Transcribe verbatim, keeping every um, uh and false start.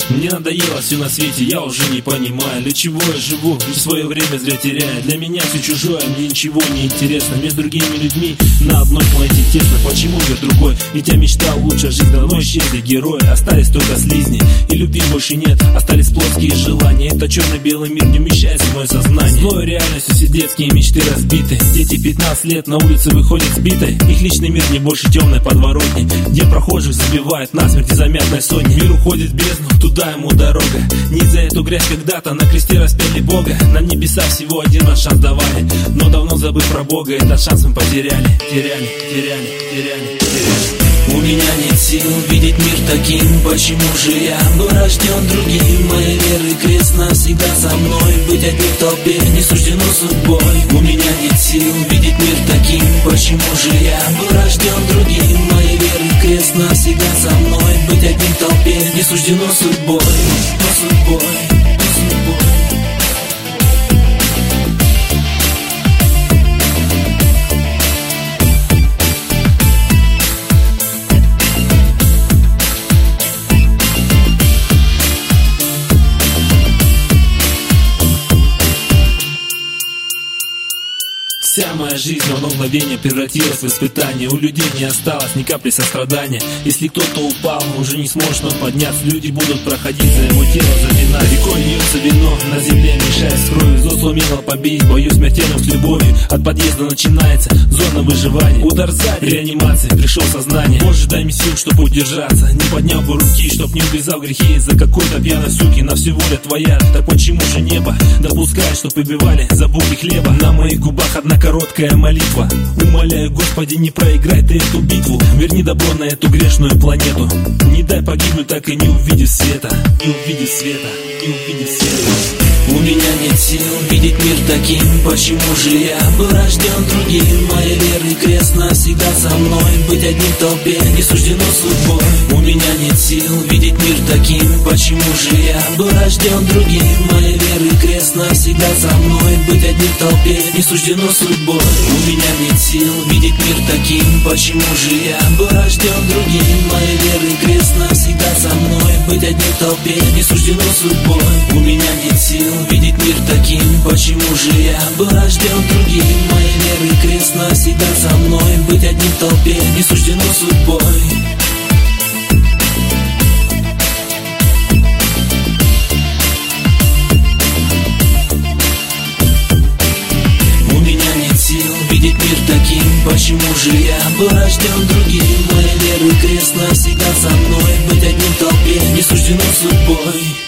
Мне надоело все на свете, я уже не понимаю, для чего я живу, лишь свое время зря теряю. Для меня все чужое, мне ничего не интересно. Между другими людьми на одной планете тесно. Почему мир другой? Ведь я мечтал лучше жить, давно исчезли герои. Остались только слизни, и любви больше нет. Остались плоские желания. Это черно-белый мир не умещается в мое сознание. Злой реальностью все детские мечты разбиты. Дети пятнадцать лет на улице выходят сбитой. Их личный мир не больше темной подворотни, где прохожих забивают насмерть из-за мятной сотни. Мир уходит в бездну, туда ему дорога. Не за эту грязь когда-то на кресте распяли Бога. На небеса всего один раз шанс давали, но давно забыв про Бога, этот шанс мы потеряли. Теряли, теряли, теряли, теряли. У меня нет сил видеть мир таким. Почему же я был рожден другим? Моя вера и крест навсегда со мной. Быть одним в толпе не суждено судьбой. У меня нет сил видеть мир таким. Почему же я был рожден другим? Моя вера и крест навсегда со мной. Быть одним в толпе не суждено судьбой. Но судьбой, но судьбой. Вся моя жизнь в одно мгновение превратилась в испытание. У людей не осталось ни капли сострадания. Если кто-то упал, уже не сможет он подняться. Люди будут проходить за его тело, заминать. Рекой льется вино, на земле мешает с кровью. Зло сумело победить, в бою смертельным с любовью. От подъезда начинается зона выживания. Удар сзади, реанимации, пришел сознание. Боже, дай мне сил, чтобы удержаться. Не поднял бы руки, чтоб не увязал грехи из-за какой-то пьяной суки. На всю воля твоя, так почему же небо допускает, чтоб побивали за булки хлеба? На моих губах одна короткая молитва. Умоляю, Господи, не проиграй ты эту битву. Верни добро на эту грешную планету. Не дай погибнуть, так и не увидев света. Не увидев света, не увидев света. У меня нет сил видеть мир таким. Почему же я был рожден другим? Моя вера и крест навсегда со мной. Быть одним в толпе не суждено судьбой. У меня нет сил видеть мир таким. Почему же я был рожден другим? Моя вера и крест навсегда со мной. Быть одним в толпе не суждено судьбой. У меня нет сил видеть мир таким. Почему же я был рожден другим? Моя вера и крест навсегда со мной. Быть одним в толпе не суждено судьбой. У меня нет сил видеть мир таким. Почему же я был рожден другим? Моя вера и крест навсегда со мной. Быть одним в толпе не суждено судьбой. Видеть мир таким. Почему же я был рожден другим? Моя вера и крест навсегда со мной. Быть одним в толпе не суждено судьбой.